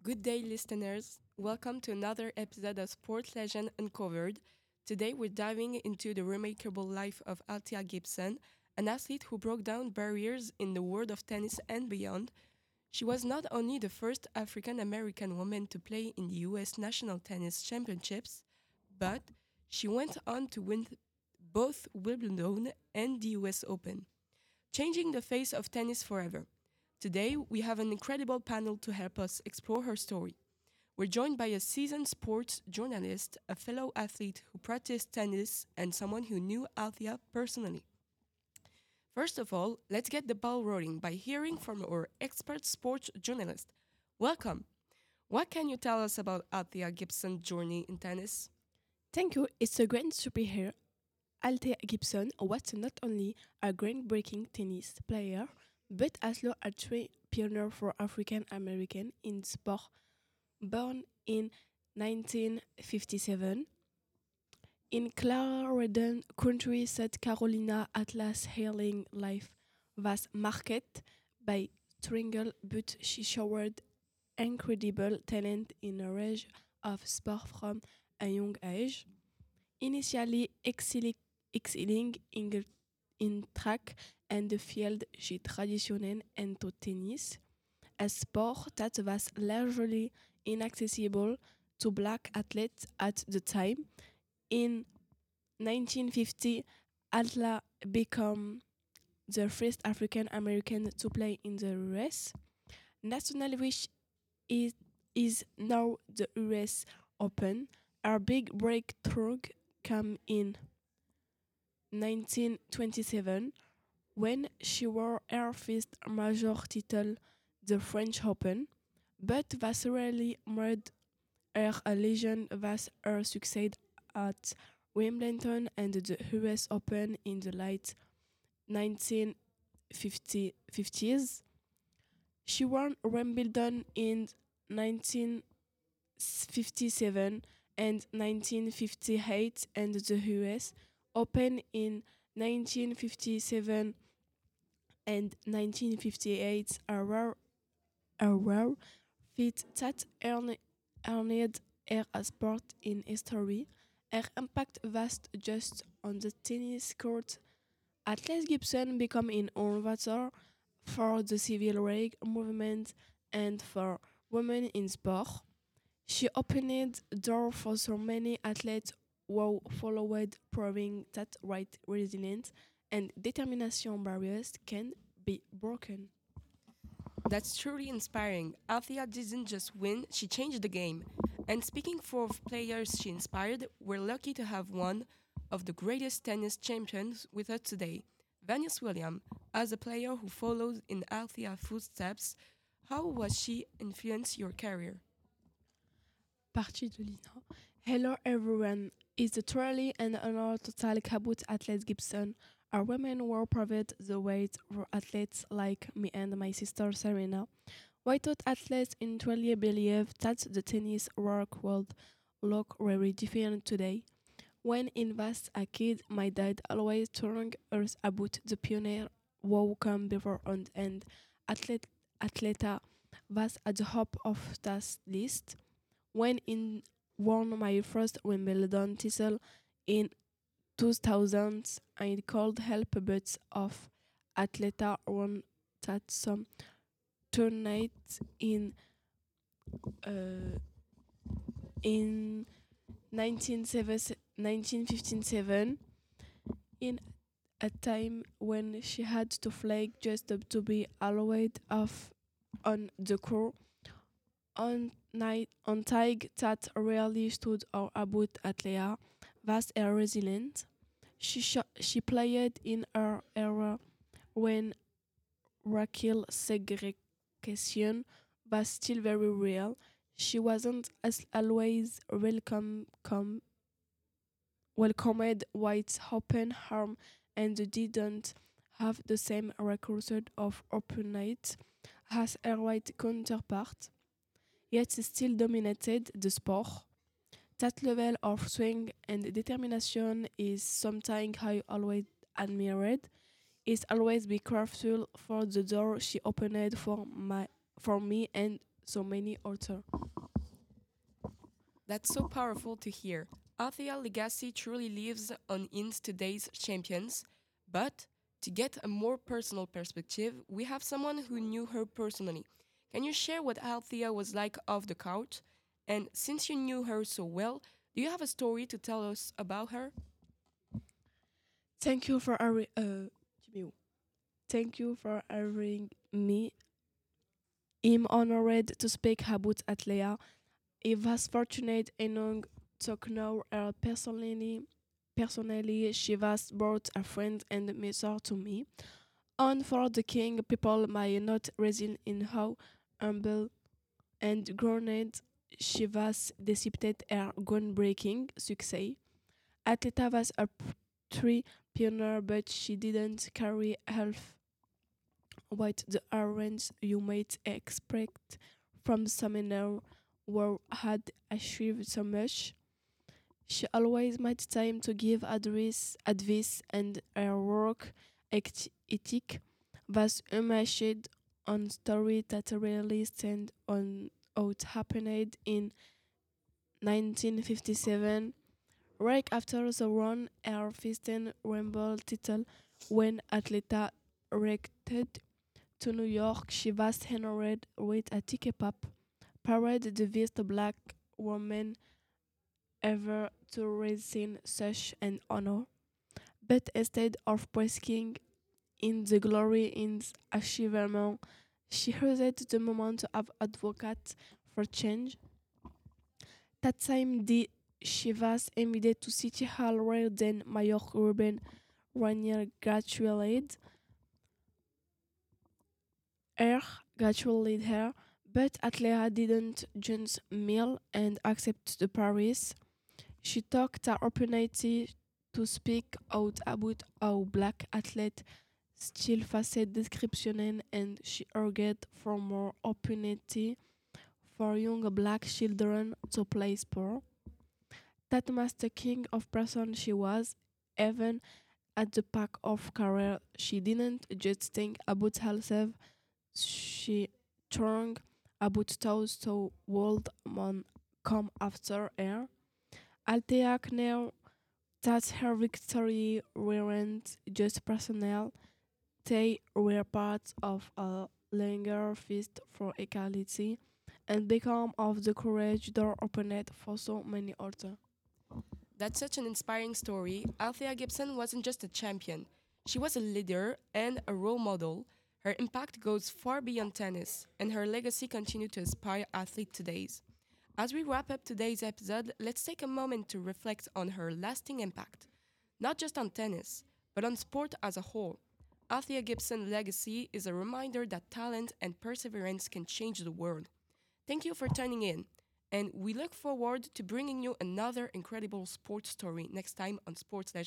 Good day, listeners. Welcome to another episode of Sports Legend Uncovered. Today, we're diving into the remarkable life of Althea Gibson, an athlete who broke down barriers in the world of tennis and beyond. She was not only the first African American woman to play in the US National Tennis Championships, but she went on to win both Wimbledon and the US Open, changing the face of tennis forever. Today, we have an incredible panel to help us explore her story. We're joined by a seasoned sports journalist, a fellow athlete who practiced tennis, and someone who knew Althea personally. First of all, let's get the ball rolling by hearing from our expert sports journalist. Welcome. What can you tell us about Althea Gibson's journey in tennis? Thank you. It's a great to be here. Althea Gibson was not only a groundbreaking tennis player, but also a true pioneer for African American in sport. Born in 1957 in Clarendon County, South Carolina, Atlas Healing life was marked by struggle, but she showed incredible talent in a range of sport from a young age. Initially excelling in track and the field, she transitioned into tennis, a sport that was largely inaccessible to black athletes at the time. In 1950, Atla became the first African American to play in the US. National which is now the US Open. Our big breakthrough came in 1927 when she won her first major title, the French Open, but Vasarely made her a legend was her success at Wimbledon and the US Open in the late 1950s. She won Wimbledon in 1957 and 1958 and the US Open in 1957 and 1958 are rare feat that earned her a spot in history. Her impact was just on the tennis court. Atlas Gibson became an innovator for the civil rights movement and for women in sport. She opened doors for so many athletes who followed, proving that right resilience and determination barriers can be broken. That's truly inspiring. Althea didn't just win, she changed the game. And speaking for players she inspired, we're lucky to have one of the greatest tennis champions with us today, Venus Williams. As a player who follows in Althea's footsteps, how was she influenced your career? Partie de Lina. Hello everyone. It's a truly an honor to talk about Athlete Gibson. Our women were proved the way for athletes like me and my sister Serena. Why thought athletes truly believe that the tennis world would look very different today? When I was a kid, my dad always told us about the pioneer who come before and Atleta was at the top of that list. When I won my first Wimbledon title in 2000, I called help but of Atleta won that some tournament uh, in 1957 in a time when she had to flag just to be allowed off on the court on Tig that rarely stood or about Atlea was a resilient. She played in her era when racial segregation was still very real. She wasn't as always welcomed white open arm and didn't have the same record of opponents as her white counterpart, yet still dominated the sport. That level of swing and determination is something I always admired. Is always be grateful for the door she opened for me and so many authors. That's so powerful to hear. Althea's legacy truly lives on in today's champions, but to get a more personal perspective, we have someone who knew her personally. Can you share what Althea was like off the couch? And since you knew her so well, do you have a story to tell us about her? Thank you for Jimmy. Thank you for having me. I'm honored to speak about Atlea. I was fortunate enough to know her personally. Personally, she was both a friend and mentor to me. And for the king, people might not reason in how humble and grounded she was despite her groundbreaking success. Atleta was a tree pioneer, but she didn't carry half what the errands you might expect from someone who had achieved so much. She always made time to give advice, and her work ethic was unmatched on story that really stand on what happened in 1957, right after the run her Fiston Rumble title when Atleta rected to New York. She was honored with a ticket pop parade, the first black woman ever to receive such an honor. But instead of basking in the glory in achievement, she used the moment to have advocate for change. That same day, she was invited to City Hall where then Mayor Ruben Ranier her, graduated her, but Atlea didn't just meal and accept the Paris. She took the opportunity to speak out about how black athletes still face discrimination, and she argued for more opportunity for young black children to play sport. That was the king of person she was. Even at the peak of career, she didn't just think about herself, she thought about those to world man come after her. Althea knew that her victory weren't just personal, they were part of a longer feast for equality and become of the courage door opened for so many others. That's such an inspiring story. Althea Gibson wasn't just a champion, she was a leader and a role model. Her impact goes far beyond tennis, and her legacy continues to inspire athletes today. As we wrap up today's episode, let's take a moment to reflect on her lasting impact, not just on tennis, but on sport as a whole. Althea Gibson's legacy is a reminder that talent and perseverance can change the world. Thank you for tuning in, and we look forward to bringing you another incredible sports story next time on Sports Legend.